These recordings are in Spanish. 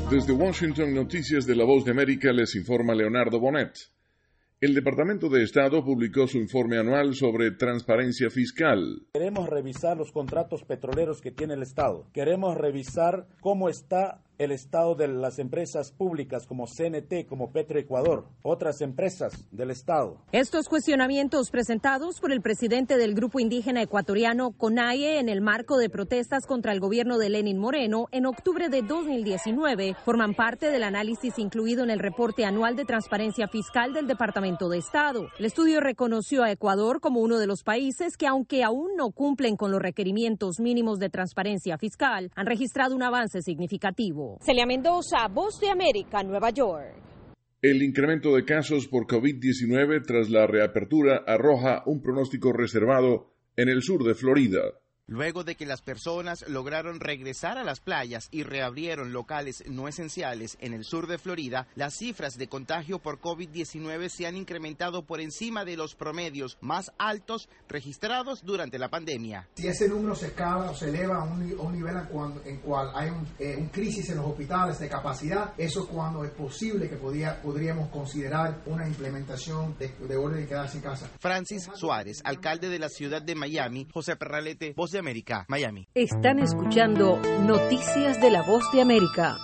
Desde Washington, Noticias de la Voz de América, les informa Leonardo Bonet. El Departamento de Estado publicó su informe anual sobre transparencia fiscal. Queremos revisar los contratos petroleros que tiene el Estado. Queremos revisar cómo está el estado de las empresas públicas como CNT, como Petroecuador, otras empresas del Estado. Estos cuestionamientos presentados por el presidente del grupo indígena ecuatoriano CONAIE en el marco de protestas contra el gobierno de Lenín Moreno en octubre de 2019 forman parte del análisis incluido en el reporte anual de transparencia fiscal del Departamento de Estado. El estudio reconoció a Ecuador como uno de los países que, aunque aún no cumplen con los requerimientos mínimos de transparencia fiscal, han registrado un avance significativo. Celia Mendoza, Voz de América, Nueva York. El incremento de casos por COVID-19 tras la reapertura arroja un pronóstico reservado en el sur de Florida. Luego de que las personas lograron regresar a las playas y reabrieron locales no esenciales en el sur de Florida, las cifras de contagio por COVID-19 se han incrementado por encima de los promedios más altos registrados durante la pandemia. Si ese número se escala o se eleva a un nivel en cual hay un crisis en los hospitales de capacidad, eso es cuando es posible que podríamos considerar una implementación de orden de quedarse en casa. Francis Suárez, alcalde de la ciudad de Miami, José Perralete, Voz de América, Miami. Están escuchando Noticias de la Voz de América.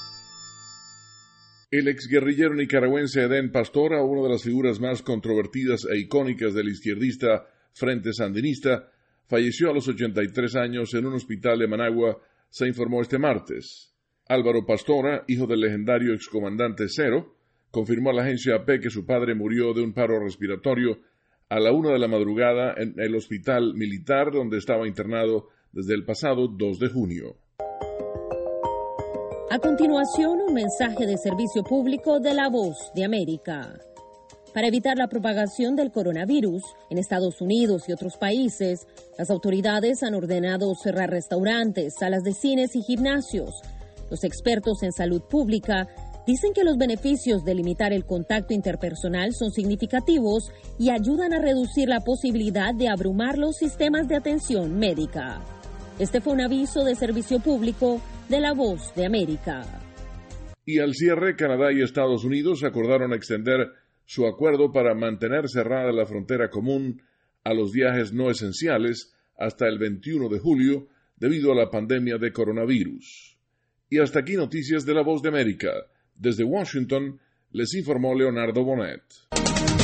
El exguerrillero nicaragüense Edén Pastora, una de las figuras más controvertidas e icónicas del izquierdista Frente Sandinista, falleció a los 83 años en un hospital de Managua, se informó este martes. Álvaro Pastora, hijo del legendario excomandante Cero, confirmó a la agencia AP que su padre murió de un paro respiratorio a la 1 de la madrugada en el hospital militar donde estaba internado desde el pasado 2 de junio. A continuación, un mensaje de servicio público de la Voz de América. Para evitar la propagación del coronavirus en Estados Unidos y otros países, las autoridades han ordenado cerrar restaurantes, salas de cines y gimnasios. Los expertos en salud pública dicen que los beneficios de limitar el contacto interpersonal son significativos y ayudan a reducir la posibilidad de abrumar los sistemas de atención médica. Este fue un aviso de servicio público de la Voz de América. Y al cierre, Canadá y Estados Unidos acordaron extender su acuerdo para mantener cerrada la frontera común a los viajes no esenciales hasta el 21 de julio debido a la pandemia de coronavirus. Y hasta aquí Noticias de la Voz de América. Desde Washington, les informó Leonardo Bonet.